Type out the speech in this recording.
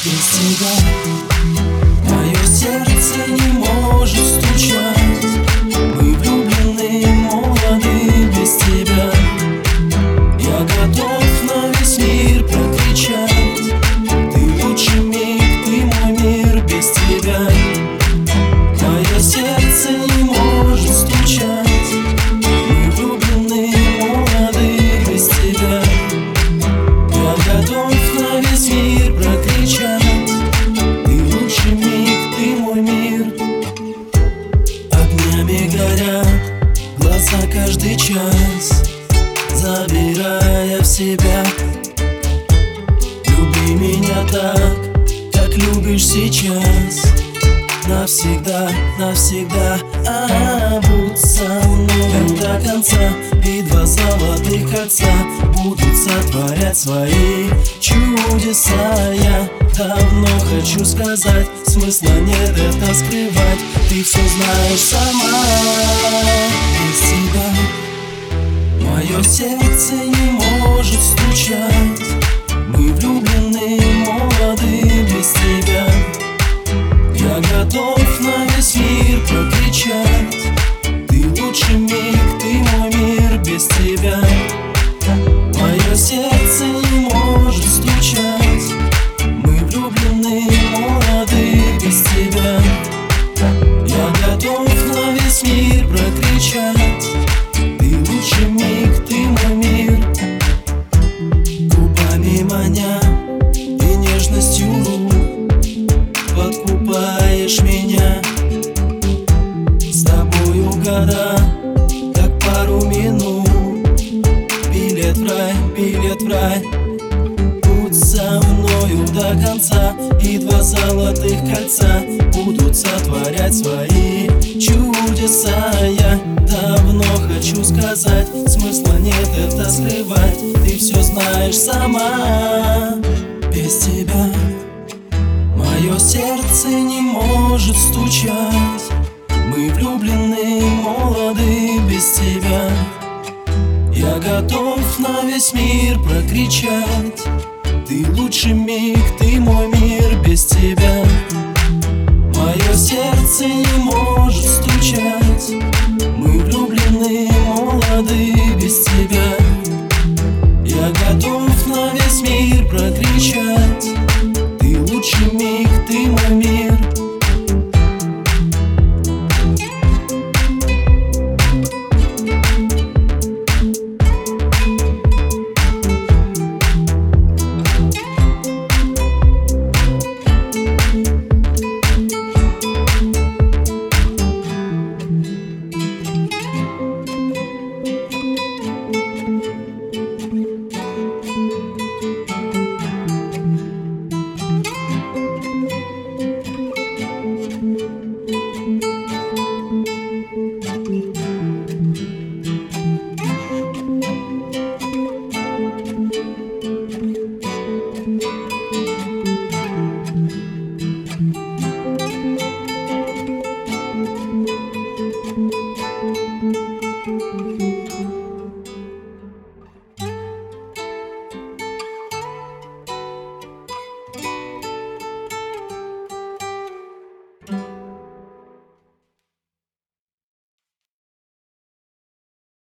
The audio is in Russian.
Без тебя мое сердце не может стучать. Мы влюблены, молоды, без тебя я готов на весь мир прокричать. Ты лучший миг, ты мой мир, без тебя мое сердце не может стучать. Мы влюблены, молоды, без тебя я готов на весь мир прокричать. Ты лучший миг, ты мой мир. Огнями горят глаза каждый час, забирая в себя. Люби меня так, как любишь сейчас. Навсегда, навсегда, будь со мной до конца. И два золотых кольца будут сотворять свои чудеса. Я давно хочу сказать, смысла нет это скрывать. Ты все знаешь сама. Без тебя мое сердце не может стучать. Мы влюблены, молоды, без тебя я готов на весь мир прокричать. Ты лучший миг, ты мой мир, без тебя мое сердце не может стучать. Мы влюблены, молоды, без тебя я готов на весь мир прокричать. Ты лучший миг, ты мой мир. Губами маня и нежностью рук подкупаешь меня. С тобою года, как пару минут. Билет в рай, билет в рай. Будь со мною до конца. И два золотых кольца будут сотворять свои чудеса. Я давно хочу сказать, смысла нет это скрывать. Ты все знаешь сама. Без тебя мое сердце не может стучать. Мы влюблены, молоды, без тебя я готов на весь мир прокричать. Ты лучший миг,